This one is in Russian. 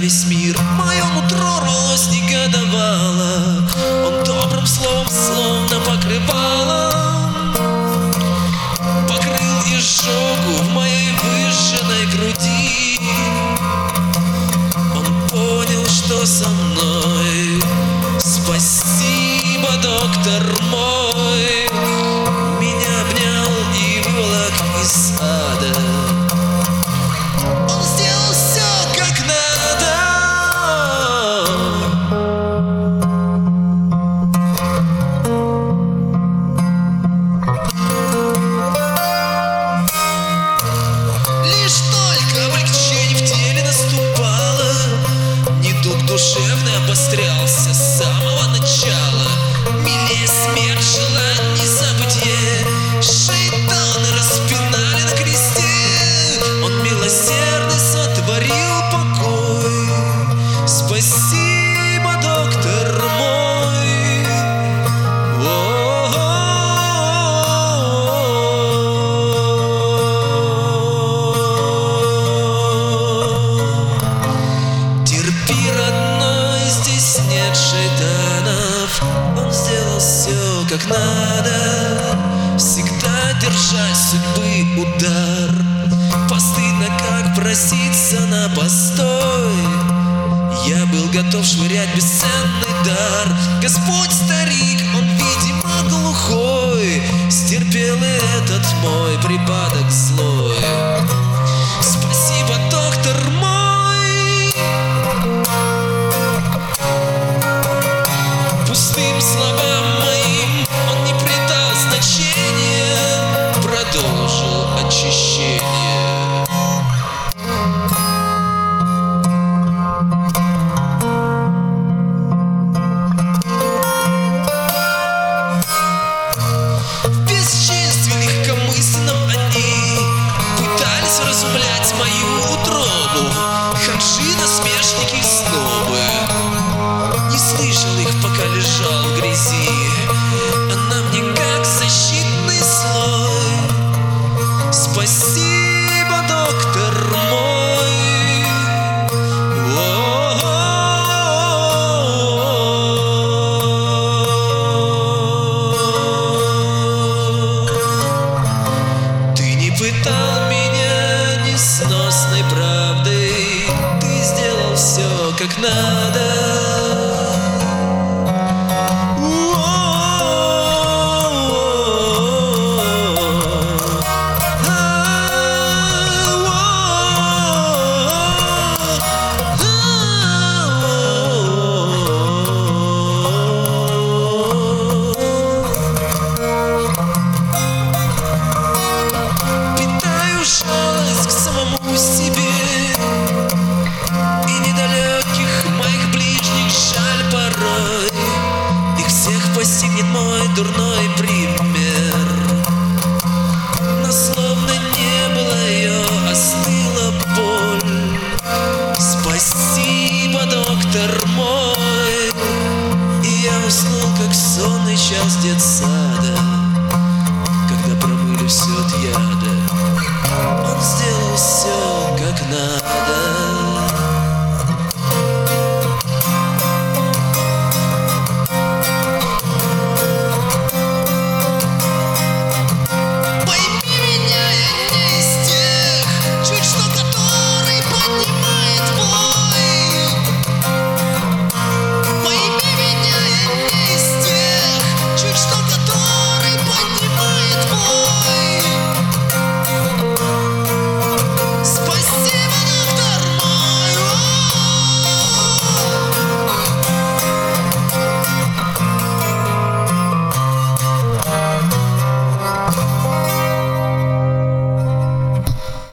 весь мир. Мое нутро рвалось, негодовало. Он добрым словом словно покрывалом покрыл изжогу в моей выжженной груди. Он понял, что со мной. Спасибо, доктор мой. Меня обнял и выволок из ада. Он сделал все как надо. Лишь только облегчение в теле наступало, недуг душевный обострялся с самого начала. Милее смерть, желание забытье, шейтаны распинали на кресте. Он милосердно сотворил покой. Спасибо, доктор мой. Терпи, родной, здесь нет шейтанов. Он сделал все как надо, всегда держась судьбы удар. Постыдно, как проситься на постой. Я был готов швырять бесценный дар. Господь старик, он, видимо, глухой, стерпел и этот мой припадок злой.